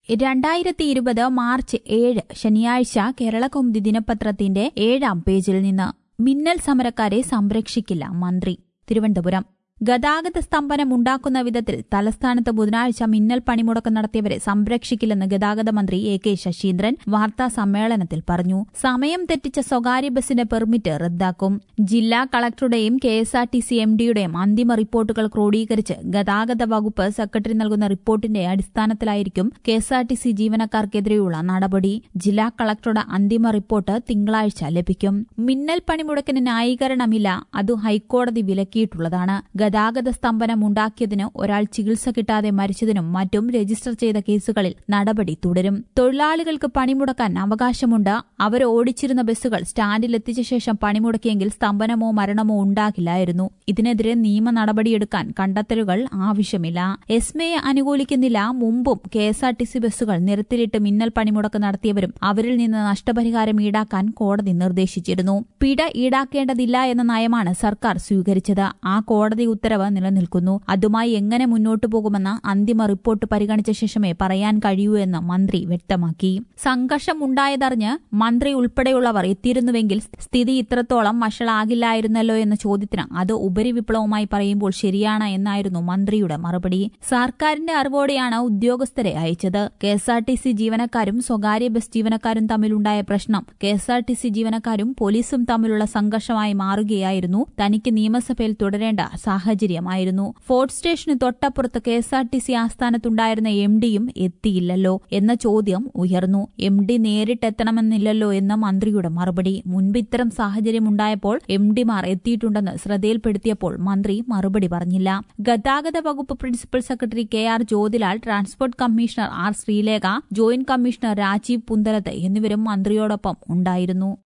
2020 March 7 ശനിയാഴ്ച കേരളകൗമുദി ദിനപത്രത്തിന്റെ 7-ാം പേജിൽ നിന്ന് മിന്നൽ സമരക്കാരെ സംരക്ഷിക്കില്ല മന്ത്രി. തിരുവനന്തപുരം. ഗതാഗത സ്തംഭനം ഉണ്ടാക്കുന്ന വിധത്തിൽ തലസ്ഥാനത്ത് ബുധനാഴ്ച മിന്നൽ പണിമുടക്ക് നടത്തിയവരെ സംരക്ഷിക്കില്ലെന്ന് ഗതാഗത മന്ത്രി AK ശശീന്ദ്രൻ വാർത്താ സമ്മേളനത്തിൽ പറഞ്ഞു. സമയം തെറ്റിച്ച സ്വകാര്യ ബസിന്റെ പെർമിറ്റ് റദ്ദാക്കും. ജില്ലാ കളക്ടറുടെയും KSRTC MDയുടെയും അന്തിമ റിപ്പോർട്ടുകൾ ക്രോഡീകരിച്ച് ഗതാഗത വകുപ്പ് സെക്രട്ടറി നൽകുന്ന റിപ്പോർട്ടിന്റെ അടിസ്ഥാനത്തിലായിരിക്കും KSRTC ജീവനക്കാർക്കെതിരെയുള്ള നടപടി. ജില്ലാ കളക്ടറുടെ അന്തിമ റിപ്പോർട്ട് തിങ്കളാഴ്ച ലഭിക്കും. മിന്നൽ പണിമുടക്കിന് ന്യായീകരണമില്ല, അത് ഹൈക്കോടതി വിലക്കിയിട്ടുള്ളതാണ്. ഗതാഗത സ്തംഭനം ഉണ്ടാക്കിയതിന് ഒരാൾ ചികിത്സ കിട്ടാതെ മരിച്ചതിനും മറ്റും രജിസ്റ്റർ ചെയ്ത കേസുകളിൽ നടപടി തുടരും. തൊഴിലാളികൾക്ക് പണിമുടക്കാൻ അവകാശമുണ്ട്. അവർ ഓടിച്ചിരുന്ന ബസ്സുകൾ സ്റ്റാൻഡിലെത്തിച്ച ശേഷം പണിമുടക്കിയെങ്കിൽ സ്തംഭനമോ മരണമോ ഉണ്ടാകില്ലായിരുന്നു. ഇതിനെതിരെ നിയമ നടപടിയെടുക്കാൻ കണ്ടെത്തലുകൾ ആവശ്യമില്ല. എസ്മയെ അനുകൂലിക്കുന്നില്ല. മുമ്പും KSRTC ബസ്സുകൾ നിരത്തിലിട്ട് മിന്നൽ പണിമുടക്ക് നടത്തിയവരും അവരിൽ നിന്ന് നഷ്ടപരിഹാരം ഈടാക്കാൻ കോടതി നിർദ്ദേശിച്ചിരുന്നു. പിഴ ഈടാക്കേണ്ടതില്ല എന്ന നയമാണ് സർക്കാർ സ്വീകരിച്ചത്. ആ കോടതി ഉത്തരവ് നിലനിൽക്കുന്നു. അതുമായി എങ്ങനെ മുന്നോട്ടു പോകുമെന്ന് അന്തിമ റിപ്പോർട്ട് പരിഗണിച്ച ശേഷമേ പറയാൻ കഴിയൂ എന്ന് മന്ത്രി വ്യക്തമാക്കി. സംഘർഷമുണ്ടായതറിഞ്ഞ് മന്ത്രി ഉൾപ്പെടെയുള്ളവർ എത്തിയിരുന്നുവെങ്കിൽ സ്ഥിതി ഇത്രത്തോളം വഷളാകില്ലായിരുന്നല്ലോ എന്ന ചോദ്യത്തിന് അത് ഉപരിവിപ്ലവമായി പറയുമ്പോൾ ശരിയാണ് എന്നായിരുന്നു മന്ത്രിയുടെ മറുപടി. സർക്കാരിന്റെ അറിവോടെയാണ് ഉദ്യോഗസ്ഥരെ അയച്ചത്. KSRTC ജീവനക്കാരും സ്വകാര്യ ബസ് ജീവനക്കാരും തമ്മിലുണ്ടായ പ്രശ്നം KSRTC ജീവനക്കാരും പോലീസും തമ്മിലുള്ള സംഘർഷമായി മാറുകയായിരുന്നു. തനിക്ക് നിയമസഭയിൽ തുടരേണ്ട സാഹചര്യമായിരുന്നു. ഫോർട്ട് സ്റ്റേഷന് തൊട്ടപ്പുറത്ത് KSRTC ആസ്ഥാനത്തുണ്ടായിരുന്ന MDയും എത്തിയില്ലല്ലോ എന്ന ചോദ്യം ഉയർന്നു. MD നേരിട്ടെത്തണമെന്നില്ലല്ലോ എന്ന മന്ത്രിയുടെ മറുപടി. മുൻപ് ഇത്തരം സാഹചര്യമുണ്ടായപ്പോൾ MDമാർ എത്തിയിട്ടുണ്ടെന്ന് ശ്രദ്ധയിൽപ്പെടുത്തിയപ്പോൾ മന്ത്രി മറുപടി പറഞ്ഞില്ല. ഗതാഗത വകുപ്പ് principal secretary KR Jyothilal, transport commissioner R Sreelekha, joint commissioner Rajeev Punthalath എന്നിവരും മന്ത്രിയോടൊപ്പം ഉണ്ടായിരുന്നു.